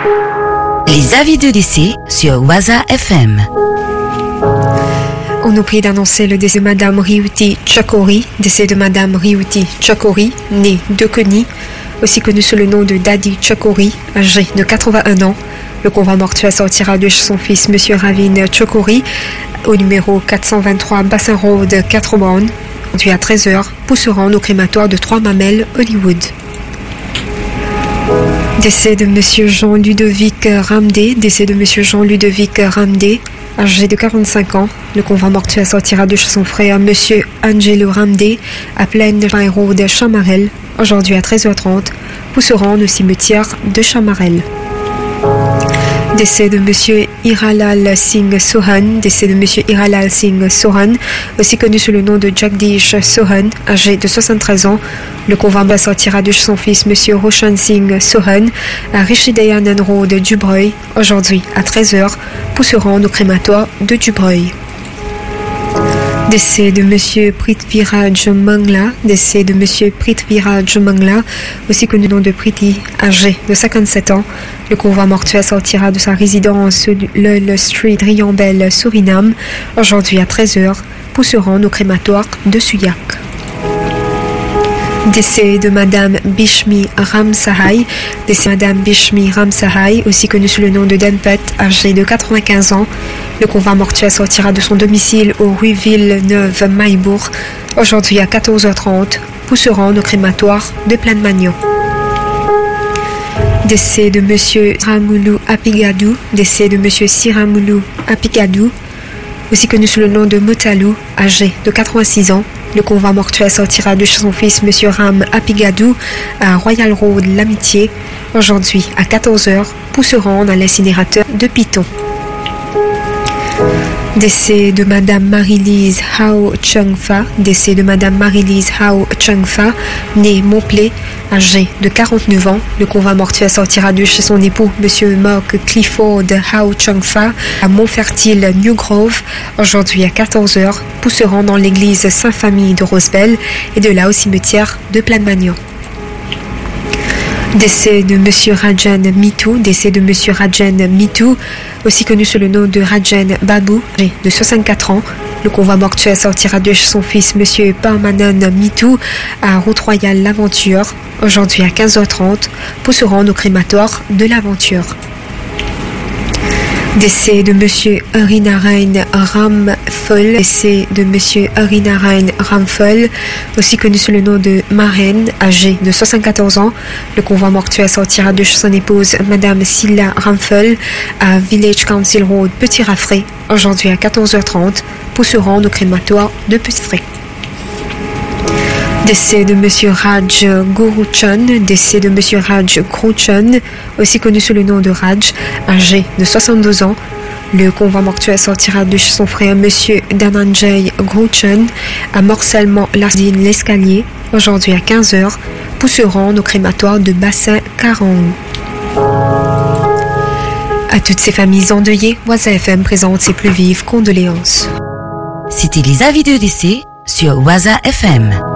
Les avis de décès sur Waza FM. On nous prie d'annoncer le décès de Madame Ryuti Chakori, décès de Madame Ryuti Chakori, née de Koni, aussi connue sous le nom de Daddy Chakori, âgé de 81 ans. Le convoi mortuaire sortira de chez son fils, Monsieur Ravin Chakori, au numéro 423 Bassin Road, 4 Brown, aujourd'hui à 13h, pour se rendre au crématoire de Trois-Mamelles, Hollywood. Décès de Monsieur Jean-Ludovic Ramdé, décès de Monsieur Jean-Ludovic Ramdé, âgé de 45 ans. Le convoi mortuaire sortira de chez son frère, Monsieur Angelo Ramdé, à Plaine Road, Chamarel, aujourd'hui à 13h30, pour se rendre au cimetière de Chamarel. Décès de Monsieur Hiralal Singh Sohan, décès de Monsieur Hiralal Singh Sohan, aussi connu sous le nom de Jagdish Sohan, âgé de 73 ans. Le convoi sortira de son fils Monsieur Roshan Singh Sohan à Rishidayanan Road, Dubreuil, aujourd'hui à 13h, pour se rendre au crématoire de Dubreuil. Décès de Monsieur Prithviraj Mangla, décès de Monsieur Prithviraj Mangla, aussi connu sous le nom de Priti, âgé de 57 ans. Le convoi mortuaire sortira de sa résidence Lull Street, Riambel, Suriname, aujourd'hui à 13h, pour se rendre au crématoire de Suyak. Décès de Madame Bishmi Ramsahai, décès de Madame Bishmi Ramsahai, aussi connue sous le nom de Denpet, âgée de 95 ans. Le convoi mortuaire sortira de son domicile au rue Villeneuve-Maillebourg, aujourd'hui à 14h30, pour se rendre au crématoire de Plaine-Magnan. Décès de Monsieur Siramulu Apigadou, décès de Monsieur Siramulu Apigadou, aussi connu sous le nom de Motalou, âgé de 86 ans. Le convoi mortuaire sortira de chez son fils, Monsieur Ram Apigadou, à Royal Road, l'Amitié, aujourd'hui à 14h, pour se rendre à l'incinérateur de Piton. Décès de Madame Marie-Lise Hao Chung-Fa, décès de Madame Marie-Lise Hao Chung-Fa, née Montplé, âgée de 49 ans. Le convoi mortuaire sortira de chez son époux, Monsieur Mark Clifford Hao Chung-Fa, à Montfertile, New Grove, aujourd'hui à 14h, pour se rendre dans l'église Sainte-Famille de Rosebel et de là au cimetière de Plaine-Magnan. Décès de Monsieur Rajan Mitou, décès de Monsieur Rajan Mitou, aussi connu sous le nom de Rajan Babou, de 64 ans. Le convoi mortuaire sortira de chez son fils, Monsieur Parmanan Mitou, à Route Royale l'Aventure, aujourd'hui à 15h30, pour se rendre au crématoire de l'Aventure. Décès de Monsieur Harinarayan Ramphul, décès de Monsieur Harinarayan Ramphul, aussi connu sous le nom de Maren, âgé de 74 ans. Le convoi mortuaire sortira de chez son épouse, Madame Silla Ramphul, à Village Council Road, Petit Raffray, aujourd'hui à 14h30, pour se rendre au crématoire de Petit Raffray. Décès de Monsieur Raj Guruchan, décès de Monsieur Raj Guruchan, aussi connu sous le nom de Raj, âgé de 62 ans. Le convoi mortuaire sortira de chez son frère Monsieur Dhananjay Guruchan à Morcellement-Lardine l'Escalier, aujourd'hui à 15h, pour se rendre au crématoire de Bassin-Carang. À toutes ces familles endeuillées, Waza FM présente ses plus vives condoléances. C'était les avis de décès sur Waza FM.